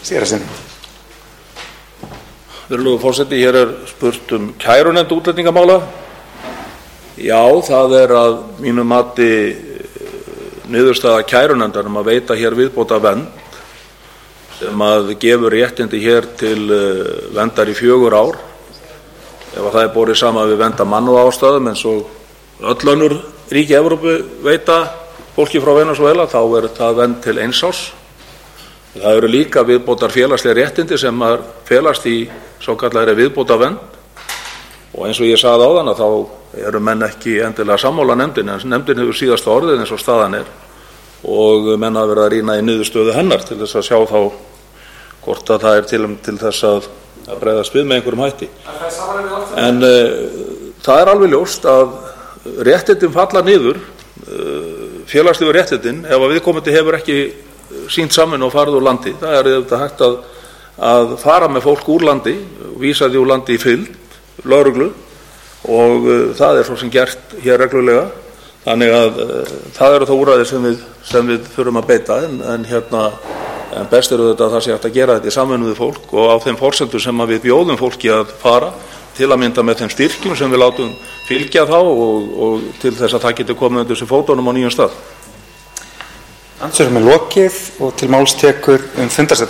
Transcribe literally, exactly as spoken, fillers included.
Sigurðarsyni. Virðulegur forseti, hér er spurt um kærunefnd útlendingamála. Já, það er að mínu mati niðurstaða kærunefndar um að veita hér viðbóta vernd sem að gefur réttindi hér til verndar í fjögur ár. Ef það er borið saman við vernd af mannúðarástæðum eins og öll önnur ríki Evrópu veita fólki frá Venesúela, þá er það vernd til eins árs. Það eru líka viðbótar félagslega réttindi sem að felast í svokallaðri viðbótarvernd og eins og ég sagði áðan að þá eru menn ekki endilega sammála nefndin, en nefndin hefur síðasta orðið eins og staðan er og menn hafa verið að rýna í niðurstöðu hennar til þess að sjá þá hvort að það er til, til þess að, að bregðast við með einhverjum hætti. En uh, það er alveg ljóst að réttindin falla niður, uh, félagslegu réttindin, ef að viðkomandi hefur ekki sýnt samvinnu og farið úr landi. Það er auðvitað hægt að, að fara með fólk úr landi, vísa því úr landi í fylgd, lögreglu og uh, það er svo sem gert hér reglulega. Þannig að uh, það eru þá úrræði sem við, sem við þurfum að beita en, en, hérna, en best er auðvitað að það sé hægt að gera þetta í samvinnu við fólk og á þeim forsendum sem við bjóðum fólki að fara til að mynda með þeim styrkjum sem við látum fylgja þá og, og til þess að það getur komið undir þessu fótunum á nýjum stað. Andsvörum er lokið og til máls tekur um fundarstjórn